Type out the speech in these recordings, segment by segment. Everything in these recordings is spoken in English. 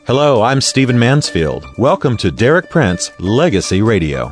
Hello, I'm Stephen Mansfield. Welcome to Derek Prince Legacy Radio.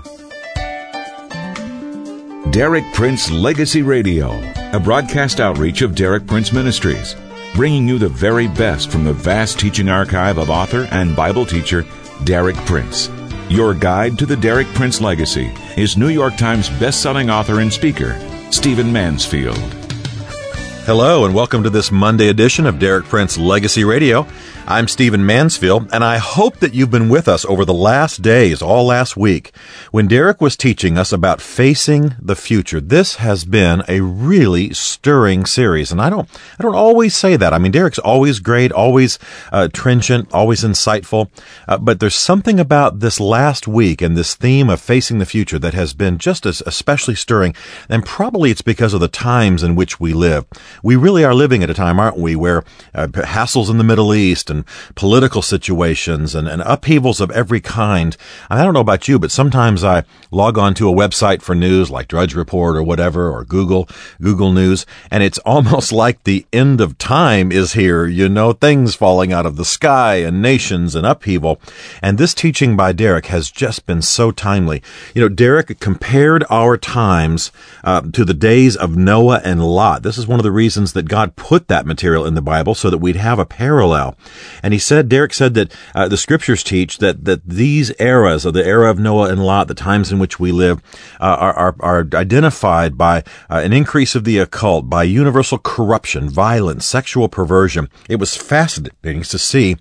Derek Prince Legacy Radio, a broadcast outreach of Derek Prince Ministries, bringing you the very best from the vast teaching archive of author and Bible teacher Derek Prince. Your guide to the Derek Prince legacy is New York Times best-selling author and speaker, Stephen Mansfield. Hello, and welcome to this Monday edition of Derek Prince Legacy Radio. I'm Stephen Mansfield, and I hope that you've been with us over the last days, all last week, when Derek was teaching us about facing the future. This has been a really stirring series, and I don't always say that. I mean, Derek's always great, always trenchant, always insightful, but there's something about this last week and this theme of facing the future that has been just as especially stirring, and probably it's because of the times in which we live. We really are living at a time, aren't we, where hassles in the Middle East and political situations and upheavals of every kind. I don't know about you, but sometimes I log on to a website for news like Drudge Report or whatever, or Google News, and it's almost like the end of time is here, things falling out of the sky and nations and upheaval. And this teaching by Derek has just been so timely. Derek compared our times to the days of Noah and Lot. This is one of the reasons that God put that material in the Bible so that we'd have a parallel. And Derek said that the scriptures teach that these eras, of the era of Noah and Lot, the times in which we live, are identified by an increase of the occult, by universal corruption, violence, sexual perversion. It was fascinating to see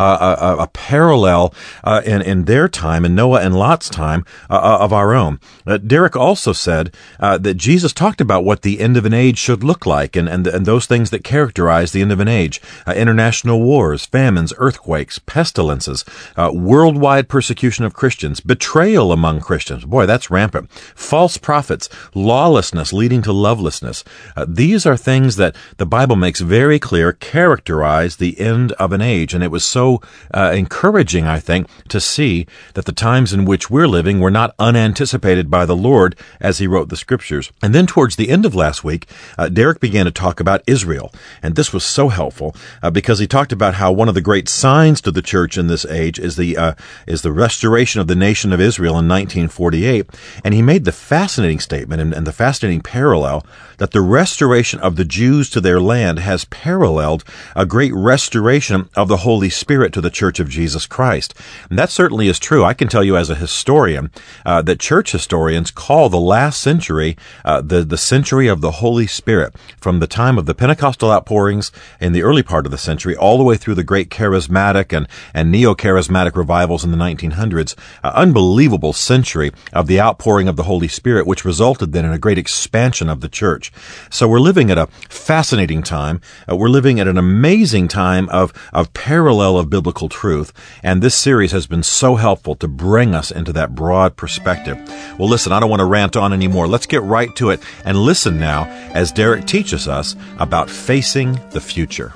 a parallel in their time, in Noah and Lot's time, of our own. Derek also said that Jesus talked about what the end of an age should look like, and those things that characterize the end of an age: international wars, famines, earthquakes, pestilences, worldwide persecution of Christians, betrayal among Christians. Boy, that's rampant. False prophets, lawlessness leading to lovelessness. These are things that the Bible makes very clear characterize the end of an age. And it was so encouraging, I think, to see that the times in which we're living were not unanticipated by the Lord as he wrote the scriptures. And then towards the end of last week, Derek began to talk about Israel. And this was so helpful because he talked about how one of the great signs to the church in this age is the restoration of the nation of Israel in 1948. And he made the fascinating statement and the fascinating parallel that the restoration of the Jews to their land has paralleled a great restoration of the Holy Spirit to the Church of Jesus Christ. And that certainly is true. I can tell you as a historian that church historians call the last century the century of the Holy Spirit, from the time of the Pentecostal outpourings in the early part of the century all the way through the great charismatic and neo-charismatic revivals in the 1900s. Unbelievable century of the outpouring of the Holy Spirit, which resulted then in a great expansion of the church. So we're living at a fascinating time. We're living at an amazing time of parallel of biblical truth. And this series has been so helpful to bring us into that broad perspective. Well, listen, I don't want to rant on anymore. Let's get right to it and listen now as Derek teaches us about facing the future.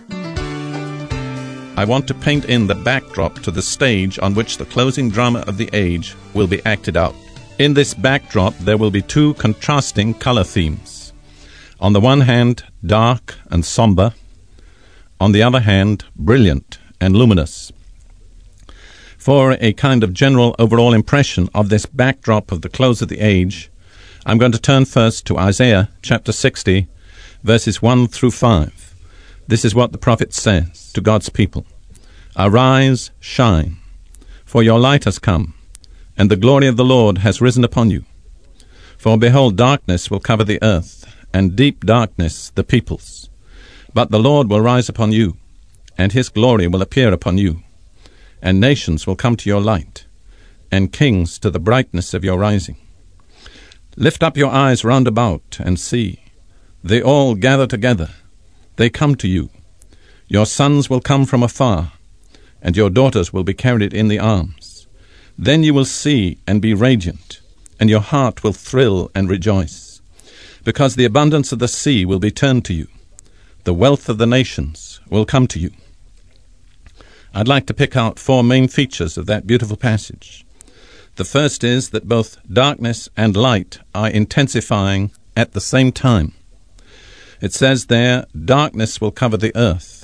I want to paint in the backdrop to the stage on which the closing drama of the age will be acted out. In this backdrop, there will be two contrasting color themes. On the one hand, dark and somber. On the other hand, brilliant and luminous. For a kind of general overall impression of this backdrop of the close of the age, I'm going to turn first to Isaiah chapter 60, verses 1 through 5. This is what the prophet says to God's people. Arise, shine, for your light has come, and the glory of the Lord has risen upon you. For behold, darkness will cover the earth, and deep darkness the peoples. But the Lord will rise upon you, and his glory will appear upon you. And nations will come to your light, and kings to the brightness of your rising. Lift up your eyes round about, and see. They all gather together. They come to you. Your sons will come from afar, and your daughters will be carried in the arms. Then you will see and be radiant, and your heart will thrill and rejoice, because the abundance of the sea will be turned to you. The wealth of the nations will come to you. I'd like to pick out four main features of that beautiful passage. The first is that both darkness and light are intensifying at the same time. It says there, darkness will cover the earth,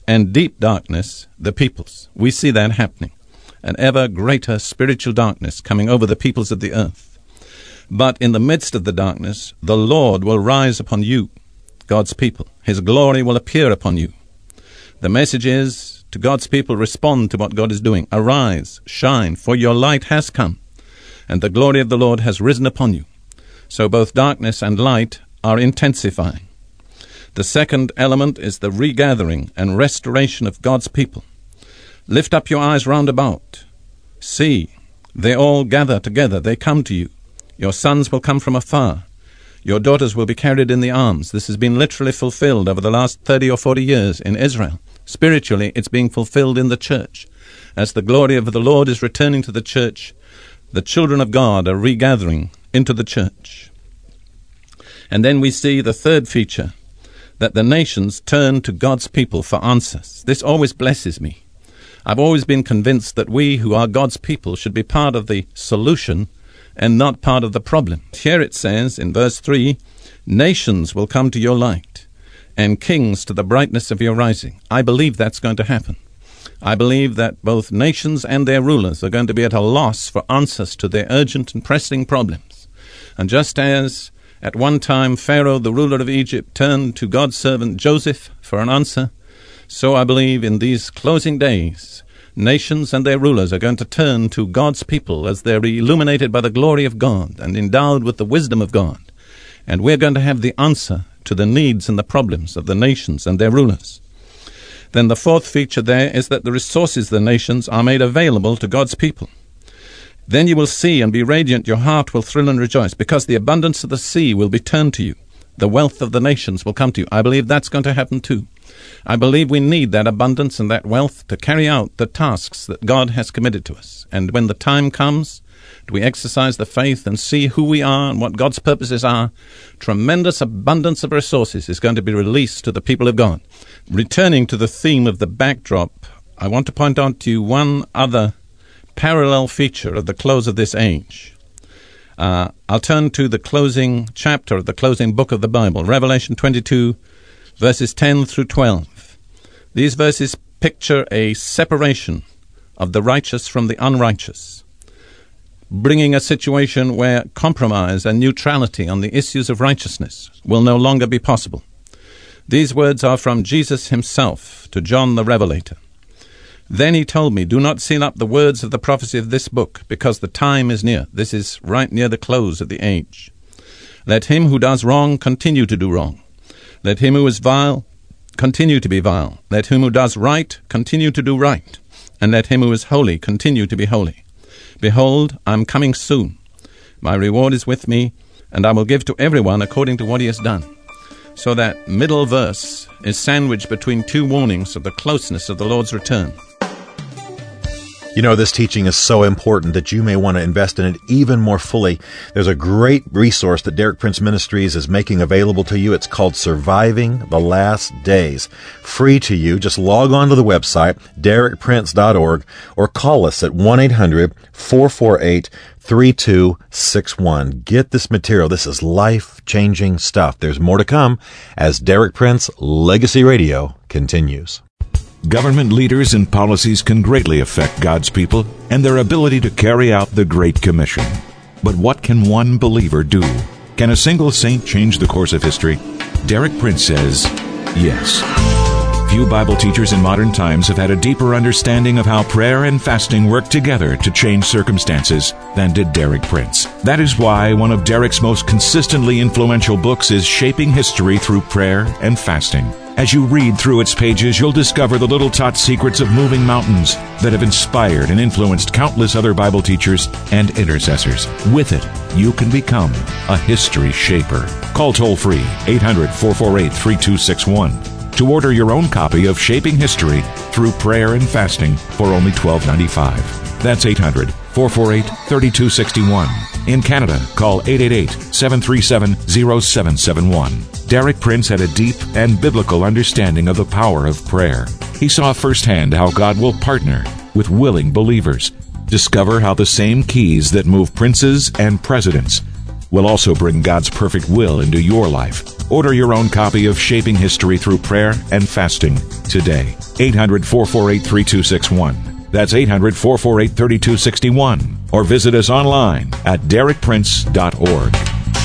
and deep darkness the peoples. We see that happening. An ever greater spiritual darkness coming over the peoples of the earth. But in the midst of the darkness, the Lord will rise upon you, God's people. His glory will appear upon you. The message is to God's people, respond to what God is doing. Arise, shine, for your light has come, and the glory of the Lord has risen upon you. So both darkness and light are intensifying. The second element is the regathering and restoration of God's people. Lift up your eyes round about. See, they all gather together. They come to you. Your sons will come from afar. Your daughters will be carried in the arms. This has been literally fulfilled over the last 30 or 40 years in Israel. Spiritually, it's being fulfilled in the church. As the glory of the Lord is returning to the church, the children of God are regathering into the church. And then we see the third feature, that the nations turn to God's people for answers. This always blesses me. I've always been convinced that we who are God's people should be part of the solution and not part of the problem. Here it says in verse 3, nations will come to your light, and kings to the brightness of your rising. I believe that's going to happen. I believe that both nations and their rulers are going to be at a loss for answers to their urgent and pressing problems. And just as at one time Pharaoh, the ruler of Egypt, turned to God's servant Joseph for an answer, so I believe in these closing days, nations and their rulers are going to turn to God's people as they're illuminated by the glory of God and endowed with the wisdom of God. And we're going to have the answer to the needs and the problems of the nations and their rulers. Then the fourth feature there is that the resources of the nations are made available to God's people. Then you will see and be radiant, your heart will thrill and rejoice, because the abundance of the sea will be turned to you. The wealth of the nations will come to you. I believe that's going to happen too. I believe we need that abundance and that wealth to carry out the tasks that God has committed to us. And when the time comes, we exercise the faith and see who we are and what God's purposes are. Tremendous abundance of resources is going to be released to the people of God. Returning to the theme of the backdrop, I want to point out to you one other parallel feature of the close of this age. I'll turn to the closing chapter of the closing book of the Bible, Revelation 22, verses 10 through 12. These verses picture a separation of the righteous from the unrighteous, bringing a situation where compromise and neutrality on the issues of righteousness will no longer be possible. These words are from Jesus himself to John the Revelator. Then he told me, do not seal up the words of the prophecy of this book, because the time is near. This is right near the close of the age. Let him who does wrong continue to do wrong. Let him who is vile continue to be vile. Let him who does right continue to do right. And let him who is holy continue to be holy. Behold, I am coming soon. My reward is with me, and I will give to everyone according to what he has done. So that middle verse is sandwiched between two warnings of the closeness of the Lord's return. You know, this teaching is so important that you may want to invest in it even more fully. There's a great resource that Derek Prince Ministries is making available to you. It's called Surviving the Last Days. Free to you. Just log on to the website, derekprince.org, or call us at 1-800-448-3261. Get this material. This is life-changing stuff. There's more to come as Derek Prince Legacy Radio continues. Government leaders and policies can greatly affect God's people and their ability to carry out the Great Commission. But what can one believer do? Can a single saint change the course of history? Derek Prince says, yes. Few Bible teachers in modern times have had a deeper understanding of how prayer and fasting work together to change circumstances than did Derek Prince. That is why one of Derek's most consistently influential books is Shaping History Through Prayer and Fasting. As you read through its pages, you'll discover the little-taught secrets of moving mountains that have inspired and influenced countless other Bible teachers and intercessors. With it, you can become a history shaper. Call toll-free 800-448-3261 to order your own copy of Shaping History Through Prayer and Fasting for only $12.95. That's 800-448-3261. In Canada, call 888-737-0771. Derek Prince had a deep and biblical understanding of the power of prayer. He saw firsthand how God will partner with willing believers. Discover how the same keys that move princes and presidents will also bring God's perfect will into your life. Order your own copy of Shaping History Through Prayer and Fasting today. 800-448-3261. That's 800-448-3261. Or visit us online at DerekPrince.org.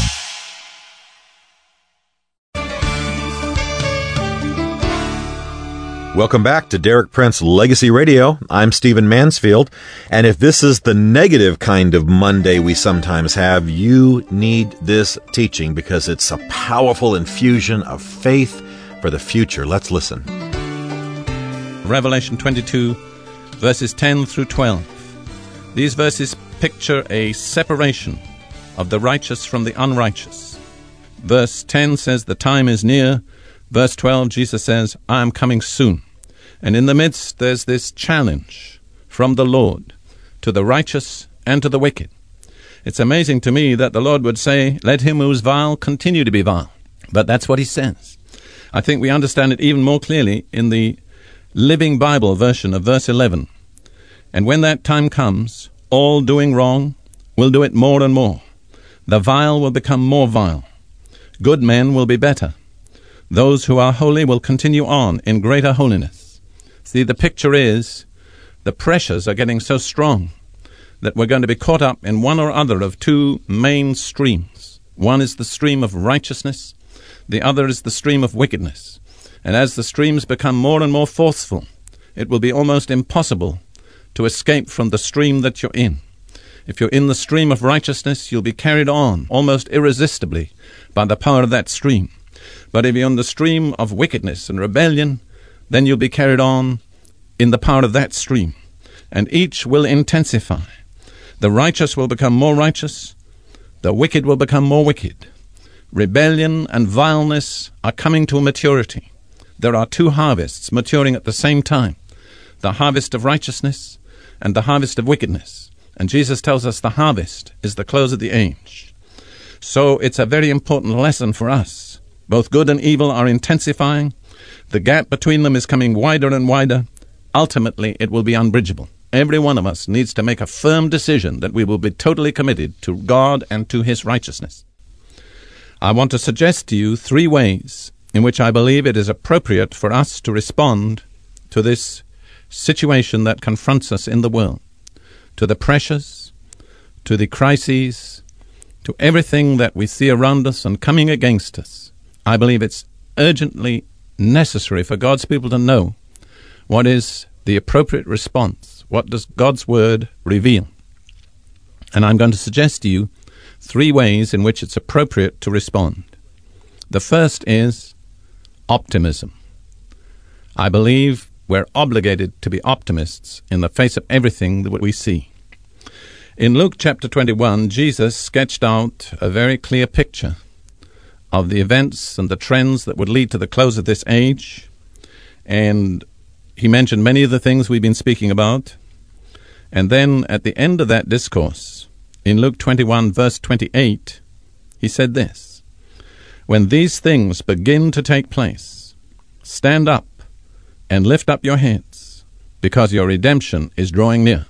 Welcome back to Derek Prince Legacy Radio. I'm Stephen Mansfield, and if this is the negative kind of Monday we sometimes have, you need this teaching because it's a powerful infusion of faith for the future. Let's listen. Revelation 22, verses 10 through 12. These verses picture a separation of the righteous from the unrighteous. Verse 10 says, "The time is near." Verse 12, Jesus says, "I am coming soon." And in the midst, there's this challenge from the Lord to the righteous and to the wicked. It's amazing to me that the Lord would say, "Let him who is vile continue to be vile." But that's what he says. I think we understand it even more clearly in the Living Bible version of verse 11. "And when that time comes, all doing wrong will do it more and more. The vile will become more vile. Good men will be better. Those who are holy will continue on in greater holiness." See, the picture is the pressures are getting so strong that we're going to be caught up in one or other of two main streams. One is the stream of righteousness. The other is the stream of wickedness. And as the streams become more and more forceful, it will be almost impossible to escape from the stream that you're in. If you're in the stream of righteousness, you'll be carried on almost irresistibly by the power of that stream. But if you're in the stream of wickedness and rebellion, then you'll be carried on in the power of that stream. And each will intensify. The righteous will become more righteous. The wicked will become more wicked. Rebellion and vileness are coming to a maturity. There are two harvests maturing at the same time. The harvest of righteousness and the harvest of wickedness. And Jesus tells us the harvest is the close of the age. So it's a very important lesson for us. Both good and evil are intensifying. The gap between them is coming wider and wider. Ultimately, it will be unbridgeable. Every one of us needs to make a firm decision that we will be totally committed to God and to his righteousness. I want to suggest to you three ways in which I believe it is appropriate for us to respond to this situation that confronts us in the world, to the pressures, to the crises, to everything that we see around us and coming against us. I believe it's urgently necessary for God's people to know what is the appropriate response. What does God's Word reveal? And I'm going to suggest to you three ways in which it's appropriate to respond. The first is optimism. I believe we're obligated to be optimists in the face of everything that we see. In Luke chapter 21, Jesus sketched out a very clear picture of the events and the trends that would lead to the close of this age. And he mentioned many of the things we've been speaking about. And then at the end of that discourse, in Luke 21, verse 28, he said this: "When these things begin to take place, stand up and lift up your heads, because your redemption is drawing near."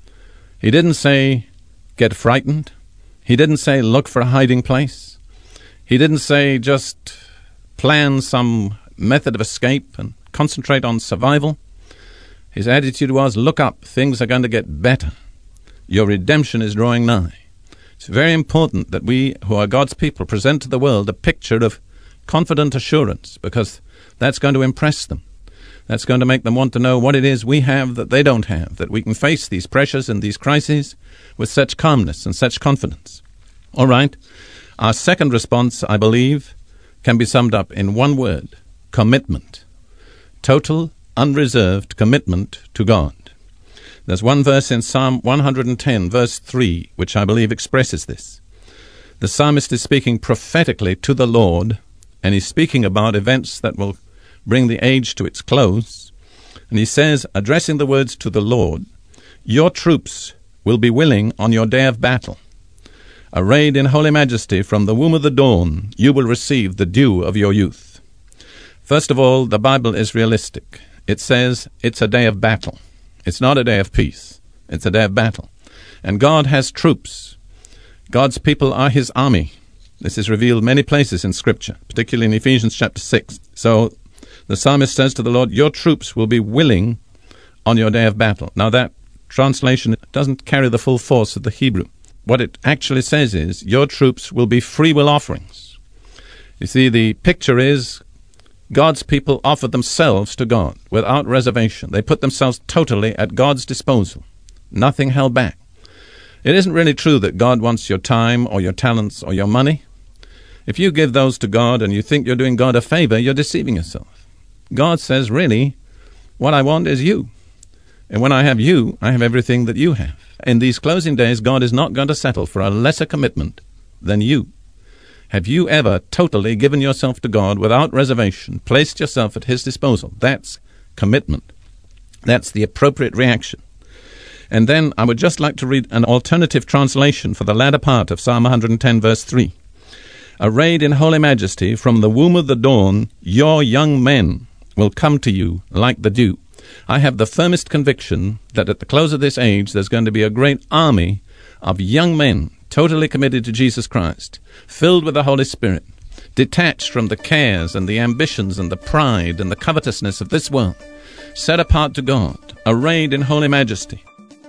He didn't say, get frightened. He didn't say, look for a hiding place. He didn't say just plan some method of escape and concentrate on survival. His attitude was, look up, things are going to get better. Your redemption is drawing nigh. It's very important that we, who are God's people, present to the world a picture of confident assurance, because that's going to impress them. That's going to make them want to know what it is we have that they don't have, that we can face these pressures and these crises with such calmness and such confidence. All right. Our second response, I believe, can be summed up in one word: commitment. Total, unreserved commitment to God. There's one verse in Psalm 110, verse 3, which I believe expresses this. The psalmist is speaking prophetically to the Lord, and he's speaking about events that will bring the age to its close. And he says, addressing the words to the Lord, "Your troops will be willing on your day of battle. Arrayed in holy majesty from the womb of the dawn, you will receive the dew of your youth." First of all, the Bible is realistic. It says it's a day of battle. It's not a day of peace. It's a day of battle. And God has troops. God's people are his army. This is revealed many places in Scripture, particularly in Ephesians chapter 6. So the psalmist says to the Lord, your troops will be willing on your day of battle. Now that translation doesn't carry the full force of the Hebrew. What it actually says is, your troops will be free will offerings. You see, the picture is God's people offer themselves to God without reservation. They put themselves totally at God's disposal, nothing held back. It isn't really true that God wants your time or your talents or your money. If you give those to God and you think you're doing God a favor, you're deceiving yourself. God says, really, what I want is you. And when I have you, I have everything that you have. In these closing days, God is not going to settle for a lesser commitment than you. Have you ever totally given yourself to God without reservation, placed yourself at his disposal? That's commitment. That's the appropriate reaction. And then I would just like to read an alternative translation for the latter part of Psalm 110, verse 3. Arrayed in holy majesty, from the womb of the dawn, your young men will come to you like the dew. I have the firmest conviction that at the close of this age, there's going to be a great army of young men totally committed to Jesus Christ, filled with the Holy Spirit, detached from the cares and the ambitions and the pride and the covetousness of this world, set apart to God, arrayed in holy majesty.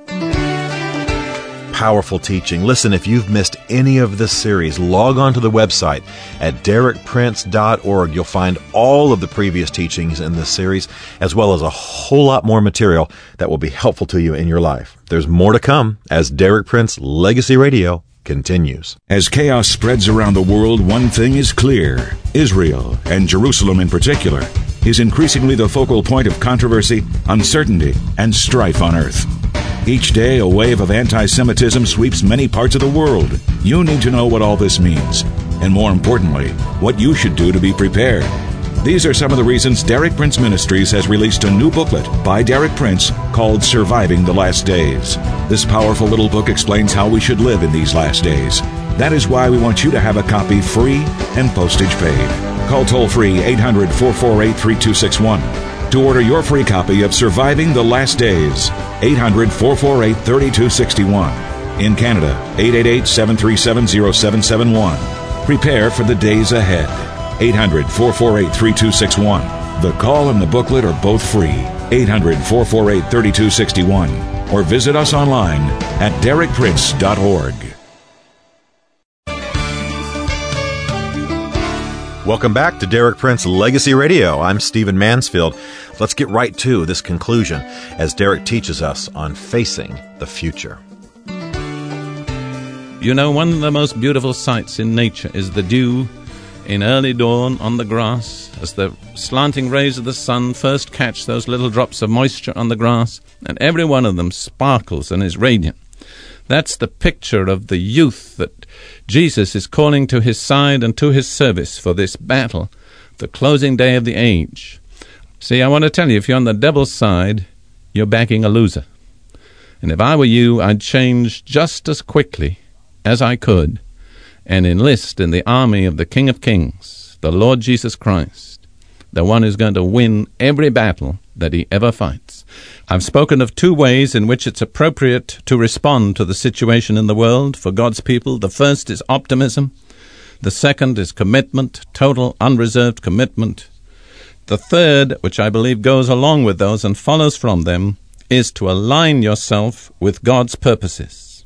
Powerful teaching. Listen, if you've missed any of this series, log on to the website at DerekPrince.org. You'll find all of the previous teachings in this series, as well as a whole lot more material that will be helpful to you in your life. There's more to come as Derek Prince Legacy Radio continues. As chaos spreads around the world, one thing is clear. Israel, and Jerusalem in particular, is increasingly the focal point of controversy, uncertainty, and strife on earth. Each day, a wave of anti-Semitism sweeps many parts of the world. You need to know what all this means, and more importantly, what you should do to be prepared. These are some of the reasons Derek Prince Ministries has released a new booklet by Derek Prince called Surviving the Last Days. This powerful little book explains how we should live in these last days. That is why we want you to have a copy free and postage paid. Call toll-free 800-448-3261 to order your free copy of Surviving the Last Days. 800-448-3261. In Canada, 888-737-0771. Prepare for the days ahead. 800-448-3261. The call and the booklet are both free. 800-448-3261. Or visit us online at DerekPrince.org. Welcome back to Derek Prince Legacy Radio. I'm Stephen Mansfield. Let's get right to this conclusion as Derek teaches us on facing the future. You know, one of the most beautiful sights in nature is the dew in early dawn on the grass, as the slanting rays of the sun first catch those little drops of moisture on the grass, and every one of them sparkles and is radiant. That's the picture of the youth that Jesus is calling to his side and to his service for this battle, the closing day of the age. See, I want to tell you, if you're on the devil's side, you're backing a loser. And if I were you, I'd change just as quickly as I could and enlist in the army of the King of Kings, the Lord Jesus Christ, the one who's going to win every battle that he ever fights. I've spoken of two ways in which it's appropriate to respond to the situation in the world for God's people. The first is optimism. The second is commitment, total, unreserved commitment. The third, which I believe goes along with those and follows from them, is to align yourself with God's purposes.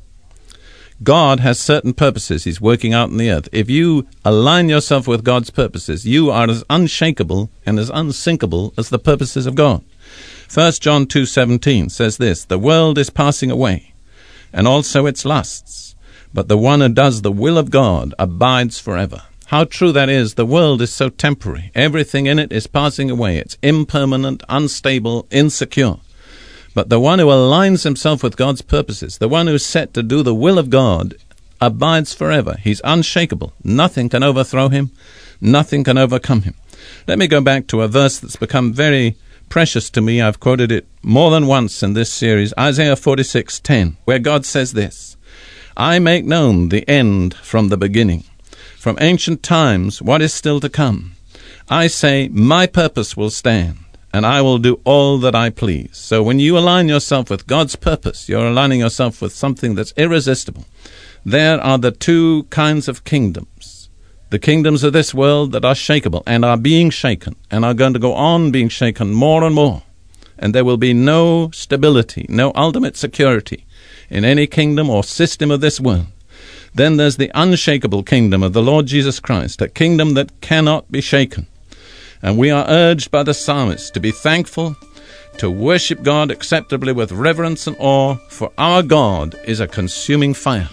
God has certain purposes he's working out in the earth. If you align yourself with God's purposes, you are as unshakable and as unsinkable as the purposes of God. 1 John 2:17 says this, "The world is passing away, and also its lusts, but the one who does the will of God abides forever." How true that is. The world is so temporary. Everything in it is passing away. It's impermanent, unstable, insecure. But the one who aligns himself with God's purposes, the one who's set to do the will of God, abides forever. He's unshakable. Nothing can overthrow him. Nothing can overcome him. Let me go back to a verse that's become very precious to me. I've quoted it more than once in this series, Isaiah 46:10, where God says this, "I make known the end from the beginning, from ancient times what is still to come. I say, my purpose will stand, and I will do all that I please." So when you align yourself with God's purpose, you're aligning yourself with something that's irresistible, There are the two kinds of kingdoms. The kingdoms of this world that are shakeable and are being shaken and are going to go on being shaken more and more. And there will be no stability, no ultimate security in any kingdom or system of this world. Then there's the unshakable kingdom of the Lord Jesus Christ, a kingdom that cannot be shaken. And we are urged by the psalmist to be thankful, to worship God acceptably with reverence and awe, for our God is a consuming fire.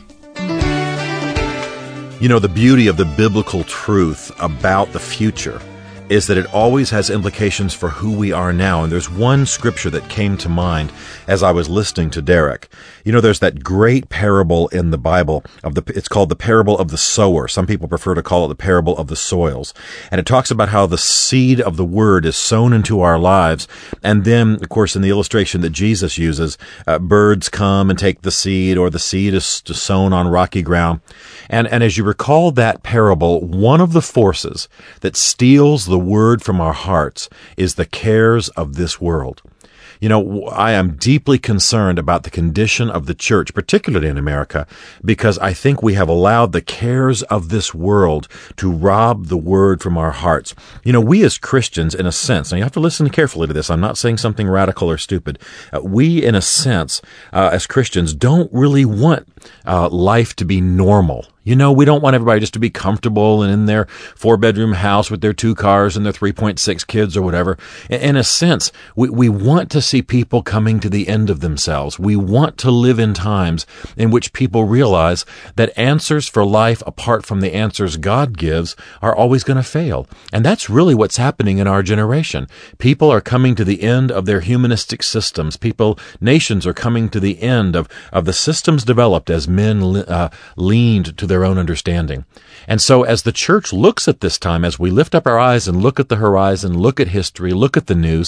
You know, the beauty of the biblical truth about the future is that it always has implications for who we are now. And there's one scripture that came to mind as I was listening to Derek. You know, there's that great parable in the Bible it's called the parable of the sower. Some people prefer to call it the parable of the soils. And it talks about how the seed of the word is sown into our lives. And then, of course, in the illustration that Jesus uses, birds come and take the seed, or the seed is sown on rocky ground. And as you recall that parable, one of the forces that steals the word from our hearts is the cares of this world. You know, I am deeply concerned about the condition of the church, particularly in America, because I think we have allowed the cares of this world to rob the word from our hearts. You know, we as Christians, in a sense, now you have to listen carefully to this. I'm not saying something radical or stupid. We, in a sense, as Christians, don't really want life to be normal. You know, we don't want everybody just to be comfortable and in their 4-bedroom house with their 2 cars and their 3.6 kids or whatever. In a sense, we want to see people coming to the end of themselves. We want to live in times in which people realize that answers for life apart from the answers God gives are always going to fail. And that's really what's happening in our generation. People are coming to the end of their humanistic systems. Nations are coming to the end of the systems developed as men leaned to their own understanding. And so as the church looks at this time, as we lift up our eyes and look at the horizon, look at history, look at the news,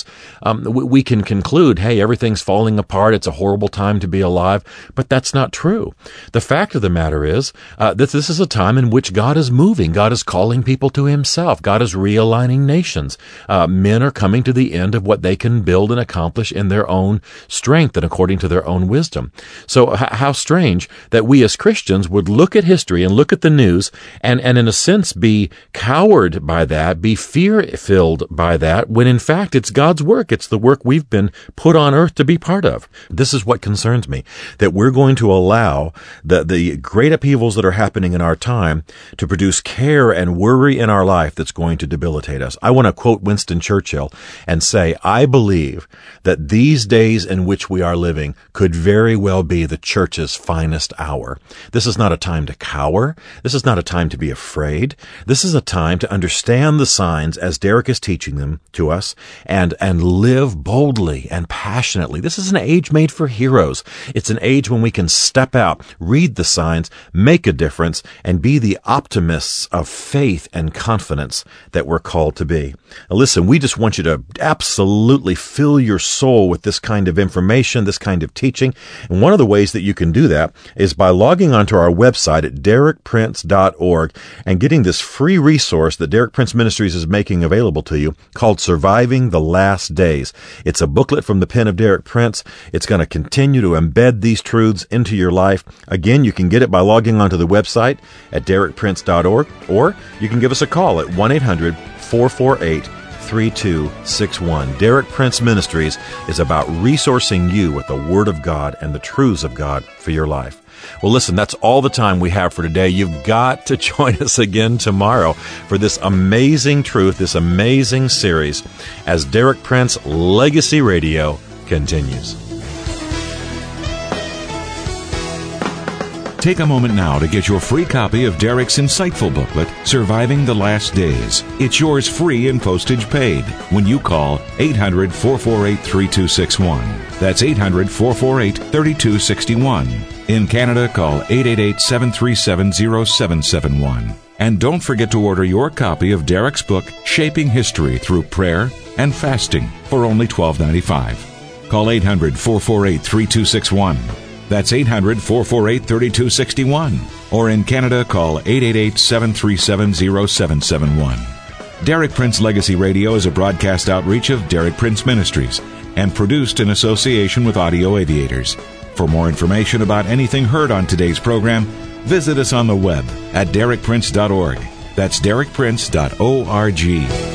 we can conclude, hey, everything's falling apart. It's a horrible time to be alive. But that's not true. The fact of the matter is that this is a time in which God is moving. God is calling people to himself. God is realigning nations. Men are coming to the end of what they can build and accomplish in their own strength and according to their own wisdom. So how strange that we as Christians would look at history and look at the news and in a sense be cowed by that, be fear-filled by that, when in fact it's God's work. It's the work we've been put on earth to be part of. This is what concerns me, that we're going to allow the great upheavals that are happening in our time to produce care and worry in our life that's going to debilitate us. I want to quote Winston Churchill and say, I believe that these days in which we are living could very well be the church's finest hour. This is not a time to cower. This is not a time to be afraid. This is a time to understand the signs as Derek is teaching them to us and live boldly and passionately. This is an age made for heroes. It's an age when we can step out, read the signs, make a difference, and be the optimists of faith and confidence that we're called to be. Now listen, we just want you to absolutely fill your soul with this kind of information, this kind of teaching. And one of the ways that you can do that is by logging onto our website at derekprince.org and getting this free resource that Derek Prince Ministries is making available to you called Surviving the Last Days. It's a booklet from the pen of Derek Prince. It's going to continue to embed these truths into your life. Again, you can get it by logging onto the website at derekprince.org, or you can give us a call at 1-800-448-3261. Derek Prince Ministries is about resourcing you with the Word of God and the truths of God for your life. Well, listen, that's all the time we have for today. You've got to join us again tomorrow for this amazing truth, this amazing series, as Derek Prince Legacy Radio continues. Take a moment now to get your free copy of Derek's insightful booklet, Surviving the Last Days. It's yours free and postage paid when you call 800-448-3261. That's 800-448-3261. In Canada, call 888-737-0771. And don't forget to order your copy of Derek's book, Shaping History Through Prayer and Fasting, for only $12.95. Call 800-448-3261. That's 800-448-3261. Or in Canada, call 888-737-0771. Derek Prince Legacy Radio is a broadcast outreach of Derek Prince Ministries and produced in association with Audio Aviators. For more information about anything heard on today's program, Visit us on the web at derekprince.org. That's derekprince.org.